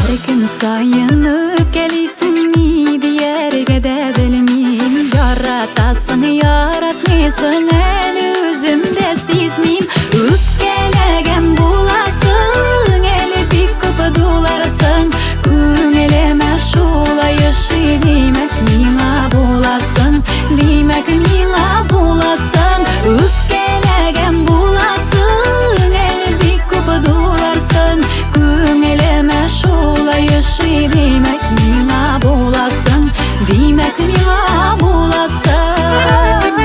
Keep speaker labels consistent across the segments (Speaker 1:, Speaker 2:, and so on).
Speaker 1: Gün sayınıp geliysin ni diyerge de bilmeyim. Yaratasın yaratmıyorsun el özümde sizmiyim. Öpkelegen bulasın eli bir kapı dolarsın. Күңелеме шулай ышый деймек миңа буласың, деймек миңа буласың. Өпкелеген буласың, әлі бик күп дуларсың. Күңелеме шулай ышый деймек миңа буласың, деймек миңа буласың.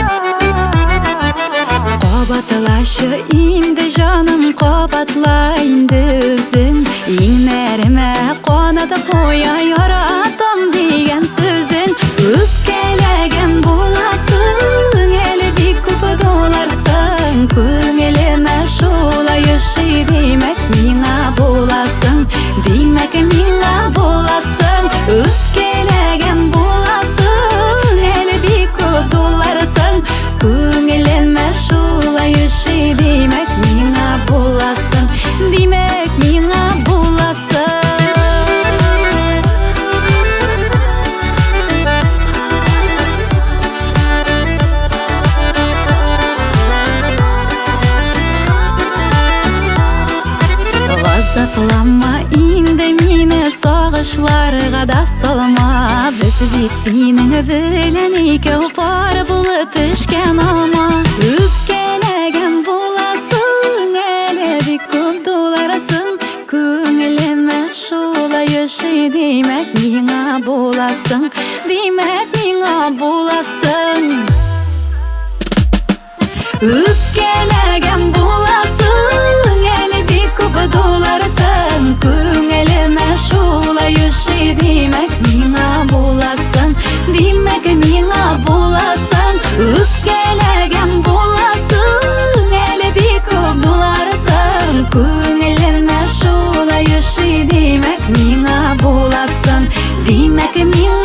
Speaker 1: Кабатлашы инде жаным, кабатла инде өзің. Иңнәремә қонады қоя яратам деген сөзін. Өпкелеген боласың, әлі бик көп доларсың. Көңіліме шулай ышый деймек миңа боласың, деймек миңа боласың. Өпкелеген боласың, әлі бик көп доларсың. Көңіліме шулай ышый деймек миңа боласың, деймек миңа боласың. Ғазаплама инде мені сағышларға да салма. Біз бит сенің білән екеу пар болып ішкен алма. Өпкелеген боласың, әлі бик көп доларсың. Көңіліме шулай ышый деймек миңа боласың, деймек миңа боласың. Өпкелеген боласың, әлі бик көп доларсың. Көңіліме шулай ышый деймек миңа боласың, деймек миңа боласың. Өпкелеген боласың, әлі бик көп доларсың. Көңіліме шулай ышый деймек миңа боласың, деймек миңа